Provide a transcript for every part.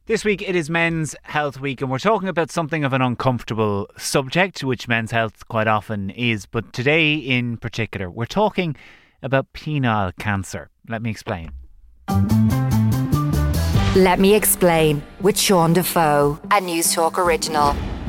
This week it is Men's Health Week and we're talking about something of an uncomfortable subject, which men's health quite often is. But today in particular, we're talking about penile cancer. Let me explain. Let Me Explain with Sean Defoe, a News Talk original.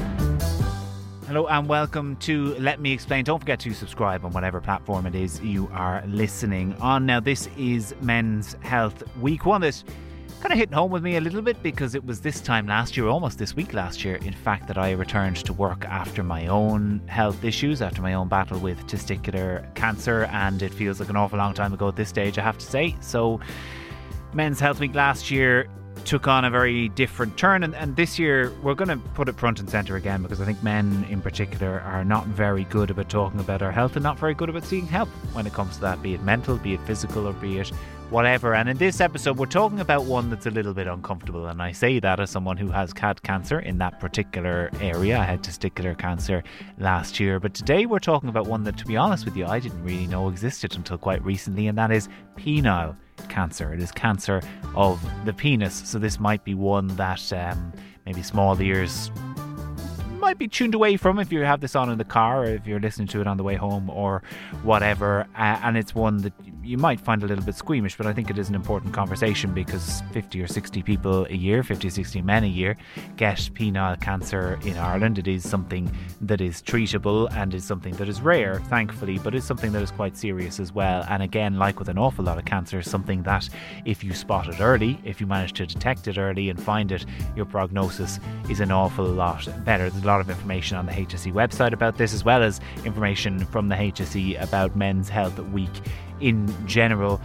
Hello and welcome to Let Me Explain. Don't forget to subscribe on whatever platform it is you are listening on. Now, this is Men's Health Week. One that kind of hitting home with me a little bit because it was this time last year, almost this week last year, in fact, that I returned to work after my own health issues, after my own battle with testicular cancer, and it feels like an awful long time ago at this stage, I have to say. So Men's Health Week last year took on a very different turn, and this year we're going to put it front and centre again, because I think men in particular are not very good about talking about our health and not very good about seeking help when it comes to that, be it mental, be it physical, or be it whatever. And in this episode we're talking about one that's a little bit uncomfortable, and I say that as someone who has had cancer in that particular area. I had testicular cancer last year, but today we're talking about one that, to be honest with you, I didn't really know existed until quite recently, and that is penile cancer. It is cancer of the penis. So this might be one that maybe small ears might be tuned away from if you have this on in the car, or if you're listening to it on the way home or whatever, and it's one that you might find a little bit squeamish, but I think it is an important conversation, because 50 or 60 people a year, 50 or 60 men a year, get penile cancer in Ireland. It is something that is treatable and is something that is rare, thankfully, but it's something that is quite serious as well. And again, like with an awful lot of cancer, something that if you spot it early, if you manage to detect it early and find it, your prognosis is an awful lot better. There's a lot of information on the HSE website about this, as well as information from the HSE about Men's Health Week in general.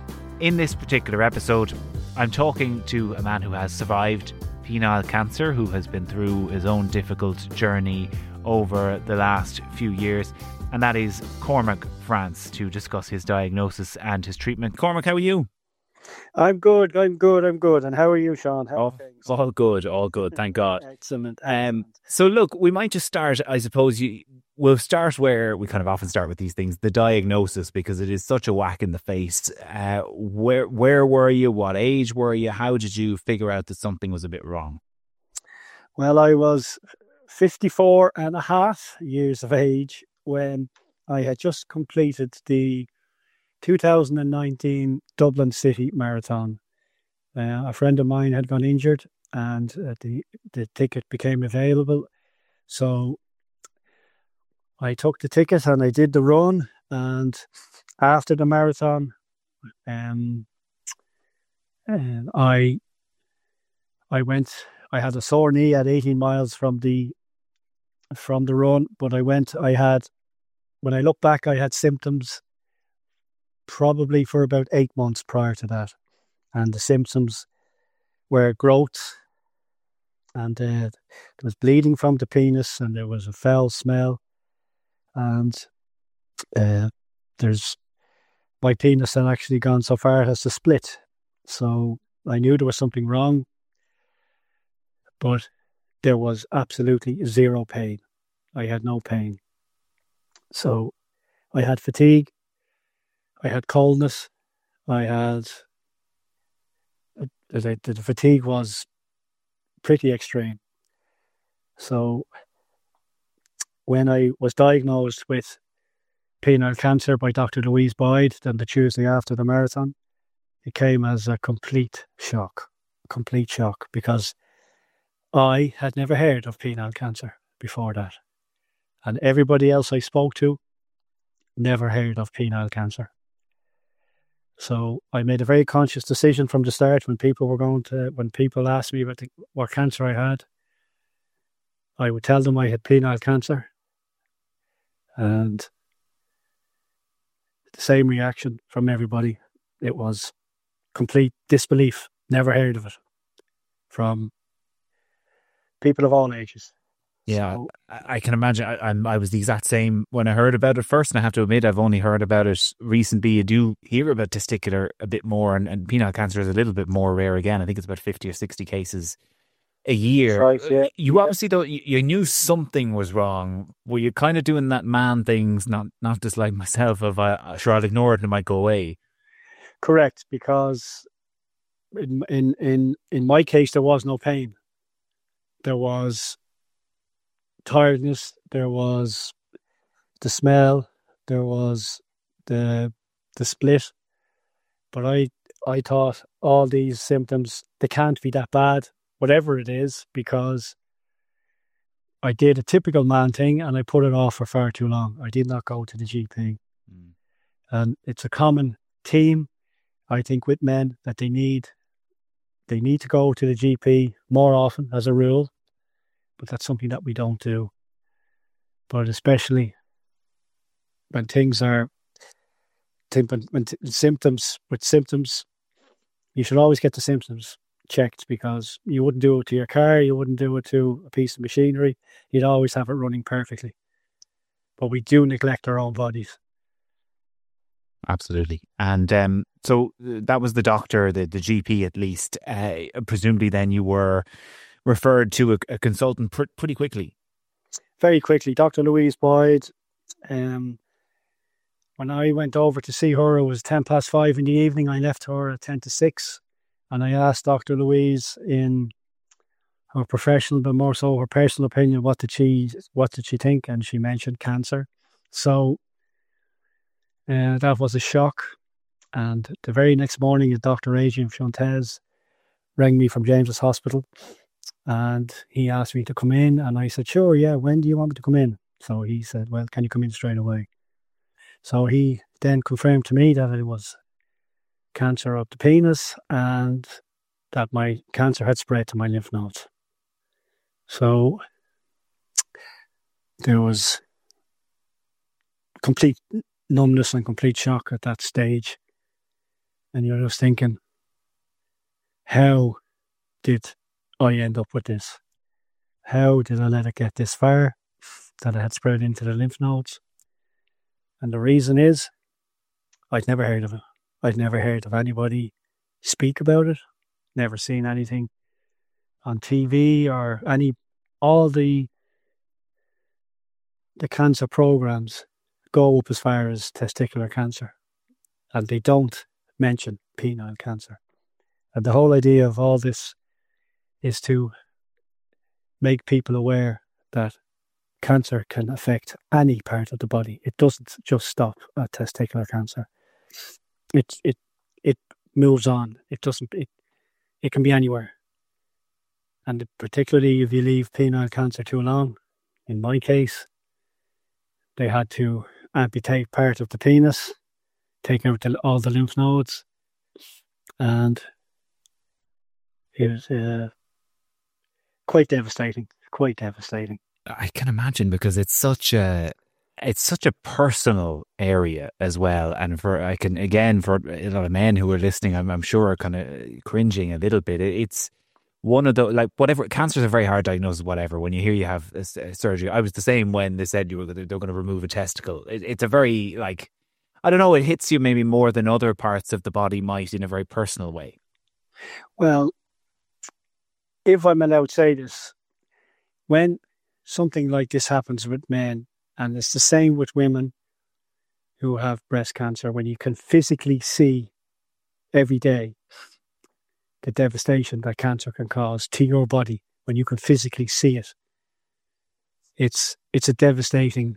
In this particular episode, I'm talking to a man who has survived penile cancer, who has been through his own difficult journey over the last few years, and that is Cormac France, to discuss his diagnosis and his treatment. Cormac, how are you? I'm good. And how are you, Sean? How are things? All good, thank God. Excellent. So look, we might just start, I suppose we'll start where we kind of often start with these things, the diagnosis, because it is such a whack in the face. Where were you? What age were you? How did you figure out that something was a bit wrong? Well, I was 54 and a half years of age when I had just completed the 2019 Dublin City Marathon. A friend of mine had gone injured, and the ticket became available. So I took the ticket and I did the run. And after the marathon, and I went. I had a sore knee at 18 miles from the run, but when I look back, I had symptoms probably for about 8 months prior to that, and the symptoms were growth, and there was bleeding from the penis, and there was a foul smell, and there's my penis had actually gone so far as to split. So I knew there was something wrong, but there was absolutely zero pain. I had no pain. So I had fatigue, I had coldness, the fatigue was pretty extreme. So when I was diagnosed with penile cancer by Dr. Louise Boyd, then the Tuesday after the marathon, it came as a complete shock, because I had never heard of penile cancer before that. And everybody else I spoke to never heard of penile cancer. So I made a very conscious decision from the start when people asked me about what cancer I had, I would tell them I had penile cancer. And the same reaction from everybody. It was complete disbelief. Never heard of it. From people of all ages. Yeah, so, I can imagine. I was the exact same when I heard about it first, and I have to admit I've only heard about it recently. You do hear about testicular a bit more, and penile cancer is a little bit more rare again. I think it's about 50 or 60 cases a year. Right, yeah. You obviously, though, you knew something was wrong. Were you kind of doing that man things, not just like myself, of sure, I'll ignore it and it might go away? Correct, because in my case, there was no pain. There was tiredness. There was the smell. There was the split. But I thought all these symptoms, they can't be that bad, whatever it is, because I did a typical man thing and I put it off for far too long. I did not go to the GP. And it's a common theme, I think, with men that they need to go to the GP more often as a rule, but that's something that we don't do. But especially when symptoms, you should always get the symptoms checked, because you wouldn't do it to your car, you wouldn't do it to a piece of machinery, you'd always have it running perfectly. But we do neglect our own bodies. Absolutely. And so that was the doctor, the GP at least. Presumably then you were referred to a consultant pretty quickly. Very quickly. Dr. Louise Boyd. When I went over to see her, it was 5:10 in the evening. I left her at 5:50. And I asked Dr. Louise, in her professional but more so her personal opinion, what did she think? And she mentioned cancer. So that was a shock. And the very next morning, Dr. Adrian Fontes rang me from James's Hospital, and he asked me to come in, and I said, sure, yeah, when do you want me to come in? So he said, well, can you come in straight away? So he then confirmed to me that it was cancer of the penis and that my cancer had spread to my lymph nodes. So there was complete numbness and complete shock at that stage. And you're just thinking, how did I end up with this? How did I let it get this far, that it had spread into the lymph nodes? And the reason is, I'd never heard of it. I'd never heard of anybody speak about it. Never seen anything on TV or all the cancer programs go up as far as testicular cancer, and they don't mention penile cancer. And the whole idea of all this is to make people aware that cancer can affect any part of the body. It doesn't just stop at testicular cancer. It moves on. It can be anywhere. And particularly if you leave penile cancer too long, in my case, they had to amputate part of the penis, take out all the lymph nodes, and it was quite devastating. Quite devastating. I can imagine, because it's such a personal area as well, and for a lot of men who are listening, I'm sure are kind of cringing a little bit. It's one of the, like, whatever, cancer's a very hard diagnosis, whatever. When you hear you have a surgery, I was the same when they said they're going to remove a testicle. It's a very, like, I don't know, it hits you maybe more than other parts of the body might, in a very personal way. Well, if I'm allowed to say this, when something like this happens with men, and it's the same with women who have breast cancer, when you can physically see every day the devastation that cancer can cause to your body, when you can physically see it, it's devastating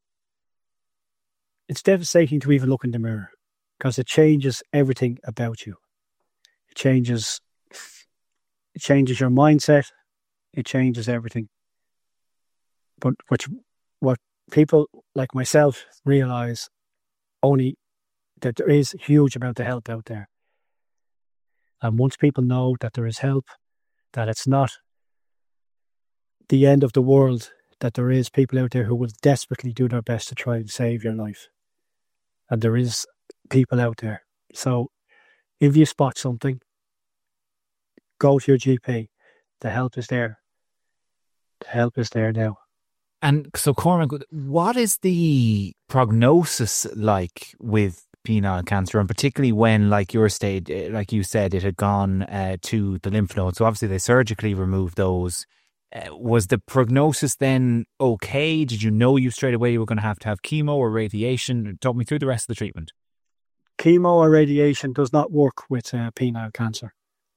to even look in the mirror, because it changes everything about you. It changes your mindset. It changes everything. But what people like myself realise only that there is a huge amount of help out there. And once people know that there is help, that it's not the end of the world, that there is people out there who will desperately do their best to try and save your life. And there is people out there. So if you spot something, go to your GP. The help is there. The help is there now. And so, Cormac, what is the prognosis like with penile cancer, and particularly when, like you said, it had gone to the lymph nodes? So obviously they surgically removed those. Was the prognosis then okay? Did you know straight away you were going to have chemo or radiation? Talk me through the rest of the treatment. Chemo or radiation does not work with penile cancer.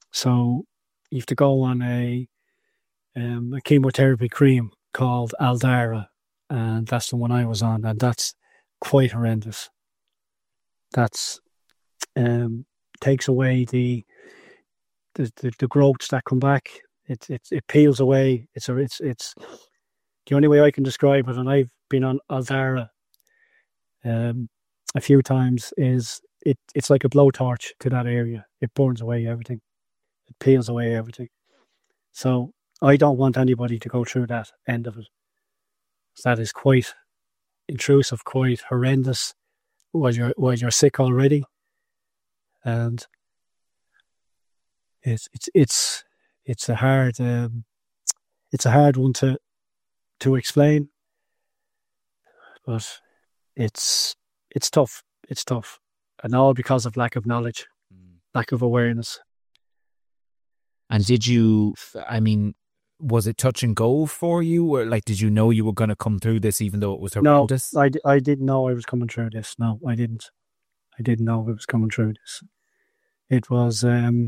So you have to go on a chemotherapy cream called Aldara, and that's the one I was on, and that's quite horrendous. That's takes away the growths that come back. It peels away. It's the only way I can describe it, and I've been on Aldara a few times, is it's like a blowtorch to that area. It burns away everything. It peels away everything. So I don't want anybody to go through that end of it. That is quite intrusive, quite horrendous while you're sick already, and it's a hard one to explain, but it's tough. It's tough, and all because of lack of knowledge, lack of awareness. And did you? I mean, was it touch and go for you, or like, did you know you were going to come through this, even though it was horrendous? No, I didn't know I was coming through this. No, I didn't. I didn't know I was coming through this. It was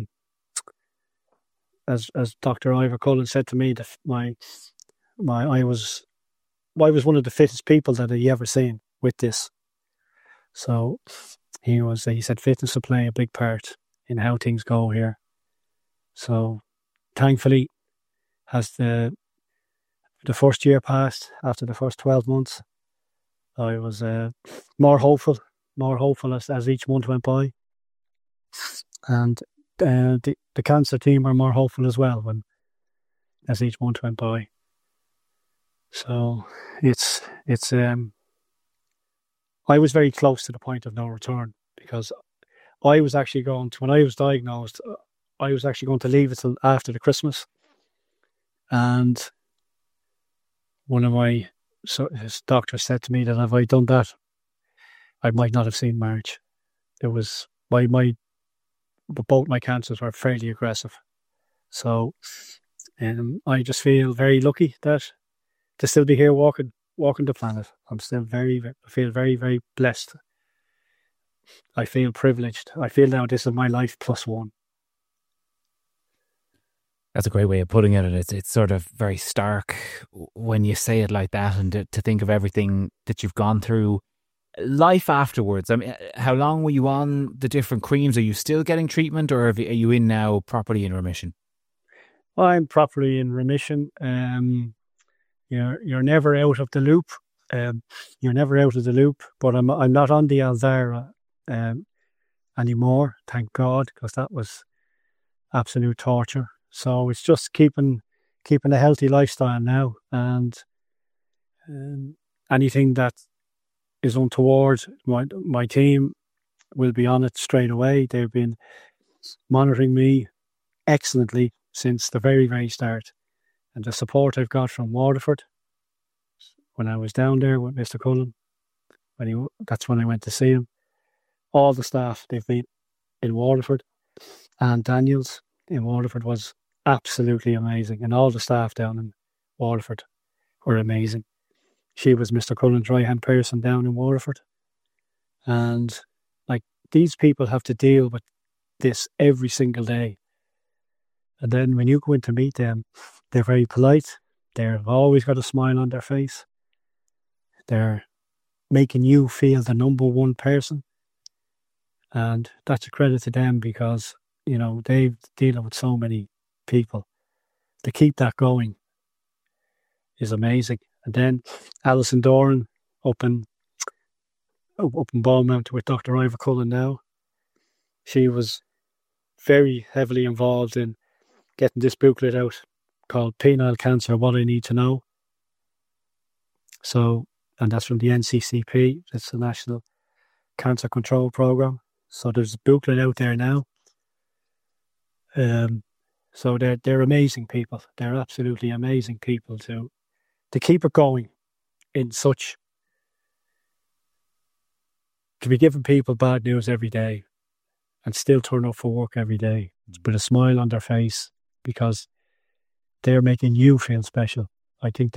as Dr. Ivor Cullen said to me, that I was one of the fittest people that he ever seen with this. So he said fitness will play a big part in how things go here. So thankfully, as the first year passed, after the first 12 months, I was more hopeful as each month went by. And the cancer team were more hopeful as well as each month went by. So it's I was very close to the point of no return, because I was actually when I was diagnosed, I was actually going to leave it till after the Christmas. And one of his doctors said to me that if I'd done that, I might not have seen March. It was both my cancers were fairly aggressive. So I just feel very lucky to still be here walking the planet. I feel very, very blessed. I feel privileged. I feel now this is my life plus one. That's a great way of putting it. It's sort of very stark when you say it like that, and to think of everything that you've gone through. Life afterwards, I mean, how long were you on the different creams? Are you still getting treatment, or are you in now properly in remission? I'm properly in remission. You're never out of the loop. You're never out of the loop, but I'm not on the Aldara anymore, thank God, because that was absolute torture. So it's just keeping a healthy lifestyle now, and anything that is untoward, my team will be on it straight away. They've been monitoring me excellently since the very, very start, and the support I've got from Waterford. When I was down there with Mr. Cullen, that's when I went to see him. All the staff they've been in Waterford, and Daniels in Waterford was absolutely amazing, and all the staff down in Waterford were amazing. She was Mr. Cullen's right-hand person down in Waterford, and like, these people have to deal with this every single day. And then when you go in to meet them, they're very polite. They've always got a smile on their face. They're making you feel the number one person, and that's a credit to them, because they've dealing with so many people. To keep that going is amazing. And then Alison Doran up in Bournemouth with Dr. Ivor Cullen now. She was very heavily involved in getting this booklet out called Penile Cancer, What I Need to Know. So, and that's from the NCCP. It's the National Cancer Control Programme. So there's a booklet out there now. So they're amazing people. They're absolutely amazing people to keep it going in such, to be giving people bad news every day and still turn up for work every day with a smile on their face, because they're making you feel special. I think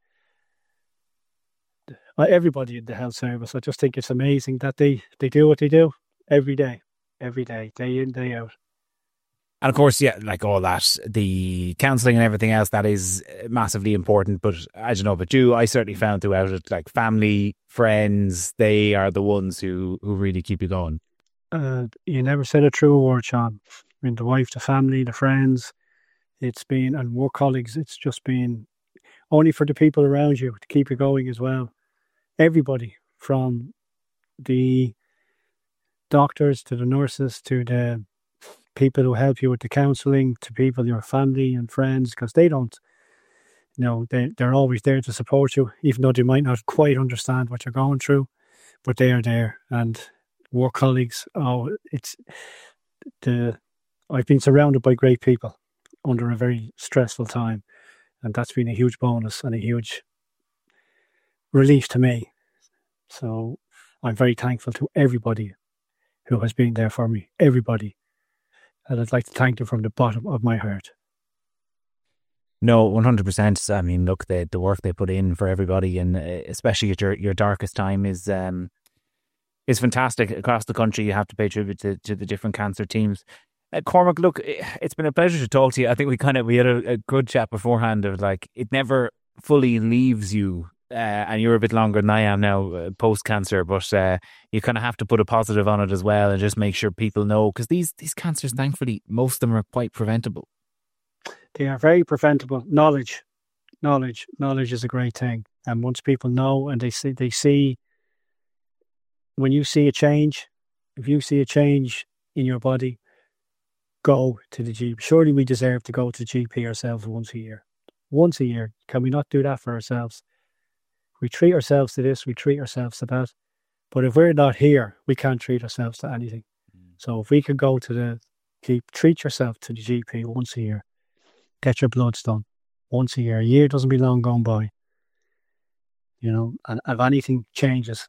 everybody in the health service, I just think it's amazing that they do what they do every day, day in, day out. And of course, yeah, like all that, the counselling and everything else, that is massively important. But I don't know about you, I certainly found throughout it, like family, friends, they are the ones who really keep you going. You never said a true word, Sean. I mean, the wife, the family, the friends, and work colleagues, it's just been only for the people around you to keep you going as well. Everybody, from the doctors to the nurses to the people who help you with the counselling, to people, your family and friends, because they don't, they're always there to support you, even though they might not quite understand what you're going through, but they are there. And work colleagues, I've been surrounded by great people under a very stressful time, and that's been a huge bonus and a huge relief to me. So I'm very thankful to everybody who has been there for me, everybody. And I'd like to thank them from the bottom of my heart. No, 100%. I mean, look, the work they put in for everybody, and especially at your darkest time, is fantastic. Across the country, you have to pay tribute to the different cancer teams. Cormac, look, it's been a pleasure to talk to you. I think we had a good chat beforehand of like, it never fully leaves you. And you're a bit longer than I am now post-cancer, but you kind of have to put a positive on it as well and just make sure people know, because these cancers, thankfully, most of them are quite preventable. They are very preventable. Knowledge is a great thing. And once people know and they see, when you see a change, if you see a change in your body, go to the GP. Surely we deserve to go to the GP ourselves once a year. Once a year. Can we not do that for ourselves? We treat ourselves to this, we treat ourselves to that. But if we're not here, we can't treat ourselves to anything. So if we could go to treat yourself to the GP once a year, get your bloods done once a year. A year doesn't be long gone by. And if anything changes,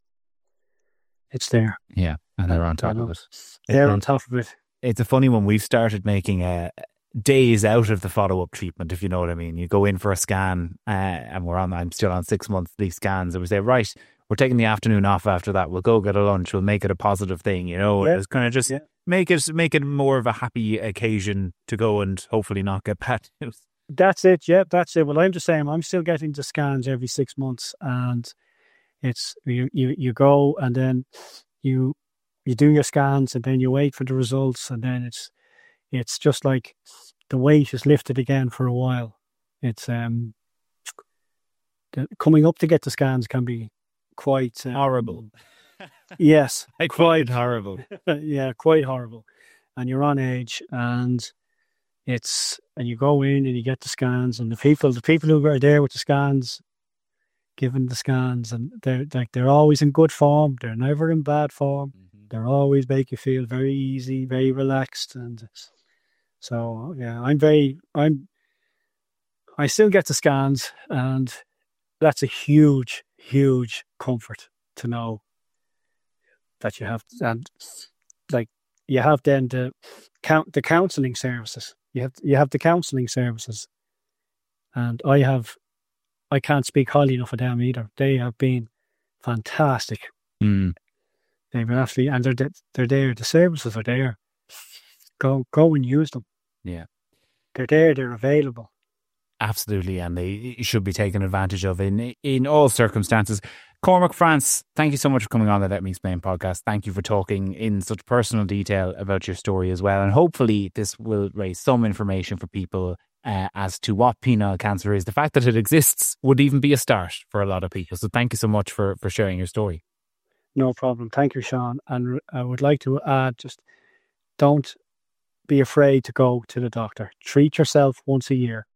it's there. Yeah, and they're on top of it. They're on top of it. It's a funny one. We've started making days out of the follow-up treatment, if you know what I mean. You go in for a scan, and I'm still on 6 monthly scans, and we say, right, we're taking the afternoon off after that. We'll go get a lunch. We'll make it a positive thing, It's kind of just make it more of a happy occasion to go and hopefully not get bad news. That's it. Yeah, that's it. Well, I'm the same. I'm still getting the scans every 6 months, and it's you go and then you do your scans, and then you wait for the results, and then it's just like the weight is lifted again for a while. It's coming up to get the scans can be quite horrible. Yes, quite horrible. Yeah, quite horrible. And you're on edge, and you go in and you get the scans, and the people who are there with the scans, giving the scans, and they're always in good form. They're never in bad form. Mm-hmm. They're always make you feel very easy, very relaxed, and so yeah, I still get the scans, and that's a huge, huge comfort to know that you have, and like you have then the counselling services. You have the counselling services, and I can't speak highly enough of them either. They have been fantastic. They've been absolutely, and they're there. The services are there. Go and use them. Yeah, they're there. They're available. Absolutely, and they should be taken advantage of in all circumstances. Cormac France, thank you so much for coming on the Let Me Explain podcast. Thank you for talking in such personal detail about your story as well. And hopefully this will raise some information for people as to what penile cancer is. The fact that it exists would even be a start for a lot of people. So thank you so much for sharing your story. No problem. Thank you, Sean. And I would like to add, just don't be afraid to go to the doctor. Treat yourself once a year.